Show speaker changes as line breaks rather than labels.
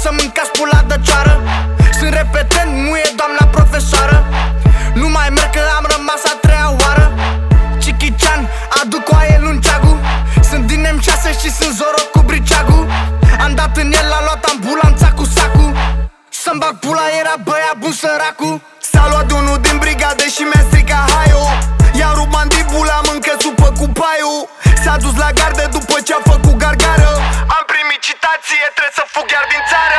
să mâncați pula de cioară. Sunt repetent, nu e doamna profesoară. Nu mai merg că am rămas a treia oară. Chichi-chan, aduc oaie lunceagu. Sunt din M6 și sunt Zoro cu briceagu. Am dat în el, l-a luat ambulanța cu sacu. Să-mi bag pula, era băiat bun săracu. S-a luat unul din brigadă și mi-a stricat haio. I-am rupt mandibula, mâncă supă cu paiu. S-a dus la gardă după ce-a făcut gargară. Am primit citație, trebuie să fug iar din țară.